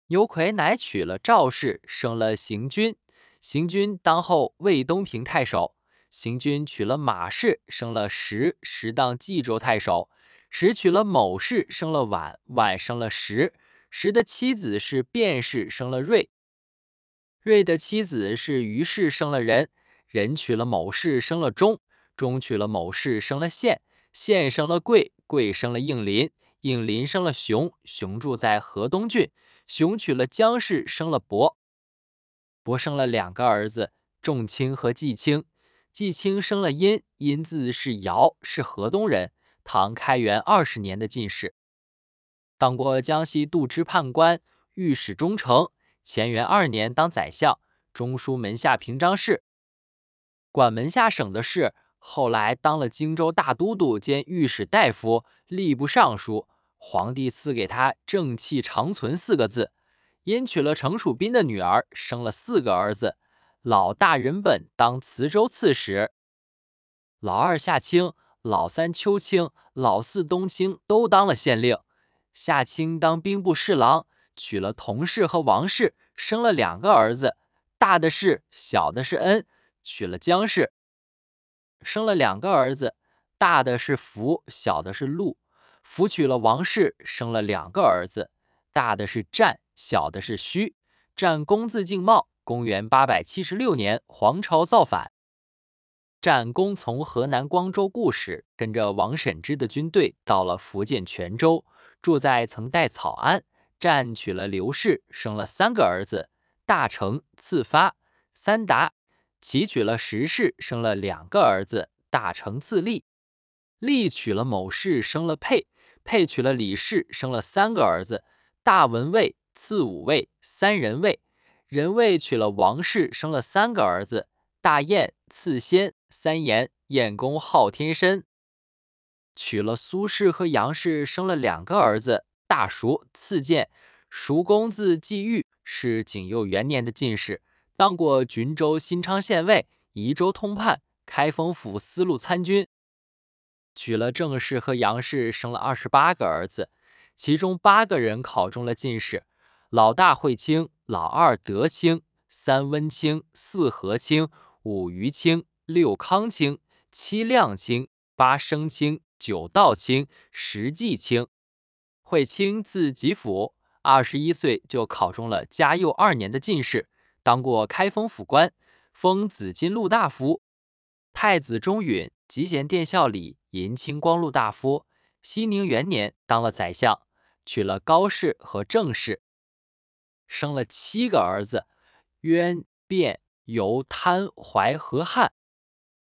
牛魁乃娶了赵氏，生了邢君。邢君当后魏东平太守。邢君娶了马氏，生了石，石当冀州太守。石娶了某氏，生了宛，宛生了石。石的妻子是卞氏，生了瑞。瑞的妻子是于氏，生了人。人娶了某氏，生了钟。钟娶了某氏，生了献。献生了贵，贵生了应林。应林生了熊，熊住在河东郡。熊娶了姜氏，生了伯。伯生了2个儿子，仲卿和季卿。季卿生了殷，殷字是尧，是河东人，唐开元20年的进士，当过江西度支判官、御史中丞。乾元2年当宰相，中书门下平章事，管门下省的事。后来当了荆州大都督兼御史大夫、吏部尚书。皇帝赐给他正气长存4个字。因娶了程蜀宾的女儿，生了4个儿子。老大人本当磁州刺史，老二夏卿、老三秋卿、老四冬卿都当了县令。夏卿当兵部侍郎，娶了童氏和王氏，生了2个儿子，大的是，小的是恩，娶了姜氏，生了2个儿子，大的是福，小的是禄。福娶了王氏，生了2个儿子，大的是战，小的是虚。战公字敬茂，公元876年黄巢造反。战公从河南光州固始，跟着王审知的军队到了福建泉州，住在曾代草庵。战娶了刘氏，生了3个儿子，大成、次发、三达。齐娶了石氏，生了2个儿子，大成、次立。立娶了某氏，生了沛。沛娶了李氏，生了3个儿子，大文卫、次武卫、三人卫。人卫娶了王氏，生了3个儿子，大晏、次先、三言。晏公好天申，娶了苏氏和杨氏，生了2个儿子，大叔、次建。叔公字季玉，是景佑元年的进士，当过郡州新昌县尉、宜州通判、开封府司路参军。娶了郑氏和杨氏，生了28个儿子，其中8个人考中了进士。老大惠卿，老二德卿，三温卿，四和卿，五余卿，六康卿，七亮卿，八升卿，九道卿，十季卿。惠卿字吉甫，21岁就考中了嘉佑2年的进士，当过开封府官，封紫金路大夫。太子中允集贤殿效礼，银青光禄大夫。熙宁元年当了宰相，娶了高氏和郑氏，生了7个儿子，渊、卞、游、贪、怀和汉。